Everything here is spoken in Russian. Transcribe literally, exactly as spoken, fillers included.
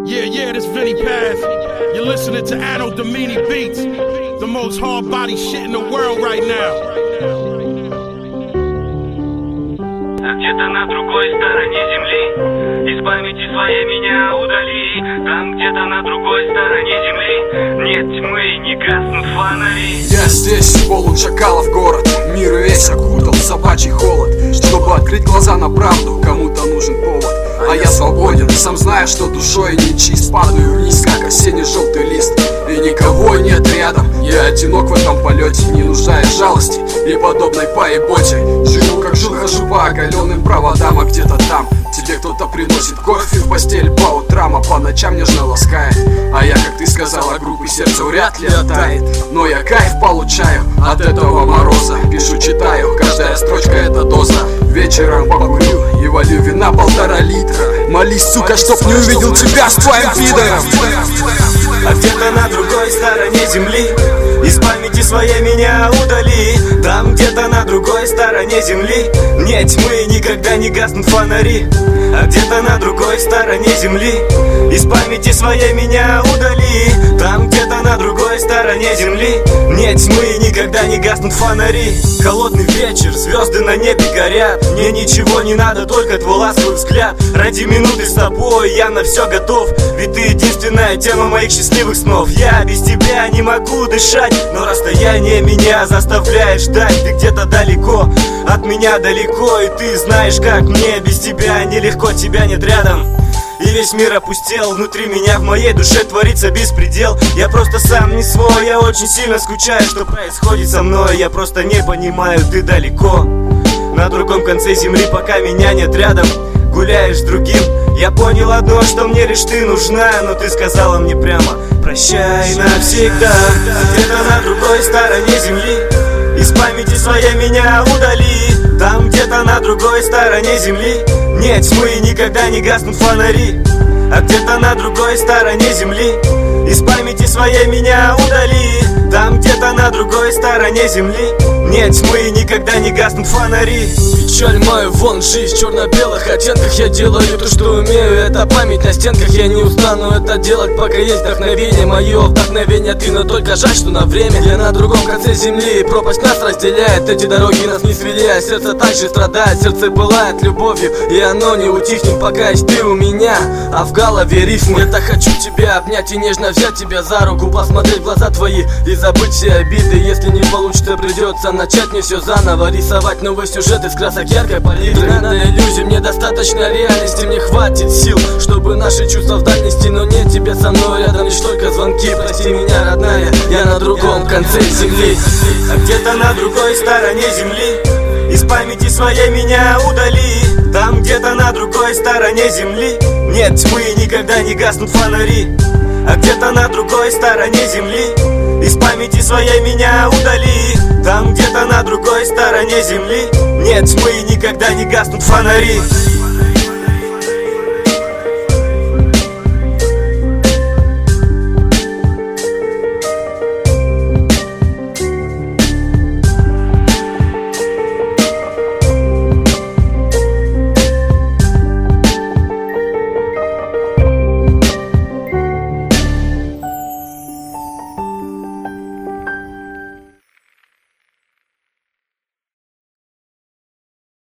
Yeah, yeah, this Vinny Paz. You're listening to Anno Domini Beats, the most hard body shit in the world right now. Где-то на другой стороне земли из памяти своей меня удали. Там где-то на другой стороне земли нет тьмы и не гаснут фонари. Я здесь, полон шакалов город. Мир весь окутал собачий холод. Чтобы открыть глаза на правду, кому-то нужен повод. А я свободен, сам знаю, что душой не чист. Падаю вниз, как осенний желтый лист. И никого нет рядом. Я одинок в этом полете, не нуждаюсь жалости и подобной поеботе. Живу как жил, хожу по оголенным проводам. А где-то там тебе кто-то приносит кофе в постель по утрам, а по ночам нежно ласкает. А я, как ты сказала, группы сердца вряд ли оттает. Но я кайф получаю от этого мороза. Пишу, читаю, каждая строчка это доза. Вечером покурю и валю вина полтора литра. Молись, сука, чтоб не увидел тебя с твоим пидором. А где-то на другой стороне земли из памяти своей меня удали. Там где-то на другой стороне земли нет тьмы и никогда не гаснут фонари. А где-то на другой стороне земли из памяти своей меня удали. Там где-то на другой стороне земли нет тьмы и никогда не гаснут фонари. Холодный вечер, звезды на небе горят. Мне ничего не надо, только твой ласковый взгляд. Ради минуты с тобой я на все готов, ведь ты единственная тема моих счастливых снов. Я без тебя не могу дышать, но расстояние меня заставляет ждать. Ты где-то далеко, от меня далеко, и ты знаешь, как мне без тебя нелегко, тебя нет рядом. И весь мир опустел, внутри меня, в моей душе творится беспредел. Я просто сам не свой, я очень сильно скучаю, что происходит со мной. Я просто не понимаю, ты далеко, на другом конце земли, пока меня нет рядом. Гуляешь с другим, я понял одно, что мне лишь ты нужна. Но ты сказала мне прямо: прощай навсегда. Где-то на другой стороне земли из памяти своей меня удали. Там где-то на другой стороне земли нет тьмы и никогда не гаснут фонари. А где-то на другой стороне земли из памяти своей меня удали. Там где-то на другой стороне земли нет тьмы и никогда не гаснут фонари. Печаль мою, вон жизнь в черно-белых оттенках. Я делаю то, что умею, это память на стенках. Я не устану это делать, пока есть вдохновение. Мое вдохновение ты, но только жаль, что на время. Я на другом конце земли, и пропасть нас разделяет. Эти дороги нас не свели, а сердце также страдает. Сердце пылает любовью, и оно не утихнет, пока есть ты у меня, а в голове рифмы. Я так хочу тебя обнять и нежно взять тебя за руку, посмотреть в глаза твои и забыть все обиды. Если не получится, придется начать мне все заново, рисовать новый сюжет из красок яркой палитры. Не надо иллюзий, мне достаточно реальности. Мне хватит сил, чтобы наши чувства в дальности. Но нет тебя со мной рядом, лишь только звонки. Прости меня, родная, я на другом конце земли. А где-то на другой стороне земли из памяти своей меня удали. Там где-то на другой стороне земли нет тьмы и никогда не гаснут фонари. А где-то на другой стороне земли из памяти своей меня удали. Там где-то на другой стороне земли нет тьмы и никогда не гаснут фонари.